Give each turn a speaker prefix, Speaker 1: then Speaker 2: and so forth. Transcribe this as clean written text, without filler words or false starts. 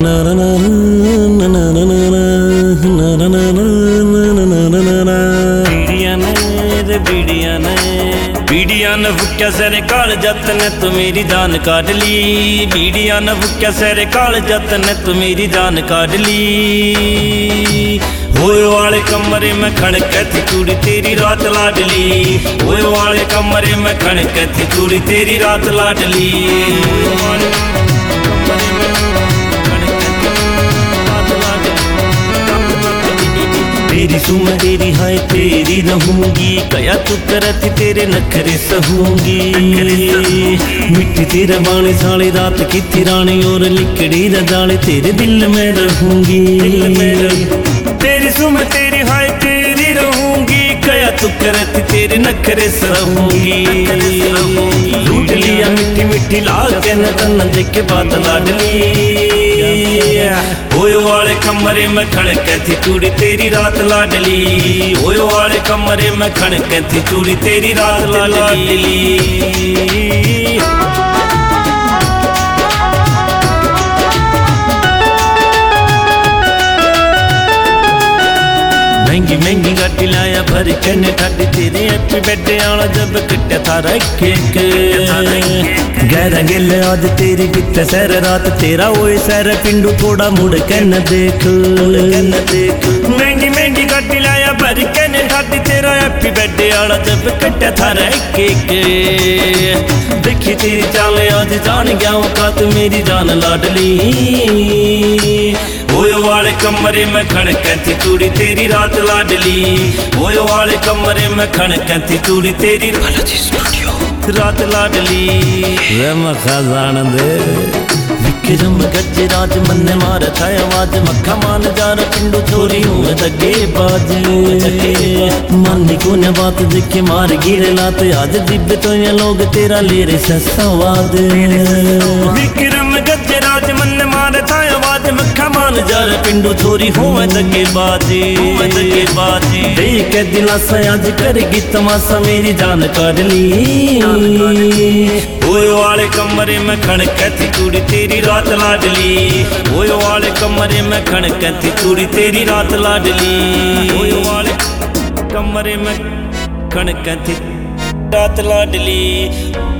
Speaker 1: बीड़िया न फुक्या सर काल जत ने तू मेरी जान काट ली। बीड़िया न फुक्या सर काल जत ने तू मेरी जान काट ली। होए वाले कमरे में खड़क थी चूड़ी तेरी रात लाडली। होए वाले कमरे में खड़क थी चूड़ी तेरी रात लाडली। तेरी सुम तेरी हाय तेरी रहूंगी, कया तू करती तेरे नखरे सहूंगी। मिट्टी तेरा बाणे साले रात की तिरानी और लिकड़ी रजाले तेरे दिल में रहूंगी। तेरी सुम तेरी हाय तेरी रहूंगी, कया तू करती तेरे नखरे सहूंगी। लूट लिया मिट्टी मिट्टी लाल के न देखे बात लाडली। होए वाले कमरे में खड़क थी चूड़ी तेरी रात लाडली। होए वाले कमरे में खड़क थी चूड़ी तेरी रात लाडली। महंगी महंगी गाड़ी लाया भर के ने ठाडी तेरे हैप्पी बर्थडे आला जब कट्टा थारा केक। गहरा गिल आज तेरी बित सर रात तेरा ओए सर पिंडू थोड़ा मुड़ के न देख। महंगी महंगी गाड़ी लाया भर के ने ठाडी तेरा हैप्पी बर्थडे आला जब कट्टा थारा केक। देखी तेरी चाल आज जान गया का तू मेरी जान लाडली। होए वाले कमरे में खड़क थी चूड़ी तेरी रात लाडली। होए वाले कमरे में खड़क थी चूड़ी तेरी रात लाडली। खजान दे विक्रम गज राज मन मार था आवाज मक्खा मान जार पिंडू छोरी हूँ दगे बाज। मानी को ने बात देखे मार गिरे लात आज दिव्य तो ये लोग तेरा ले रे सवाद। विक्रम गज राज मन मार था आवाज मक्खा मान जार पिंडू छोरी हूँ दगे बाजी। देख के दिलासा आज करेगी तमाशा मेरी जान काट ली। होए वाले कमरे में खड़क थी चूड़ी तेरी रात लाडली। होए वाले कमरे में खड़क थी चूड़ी तेरी रात लाडली। होए वाले कमरे में खड़क थी रात लाडली।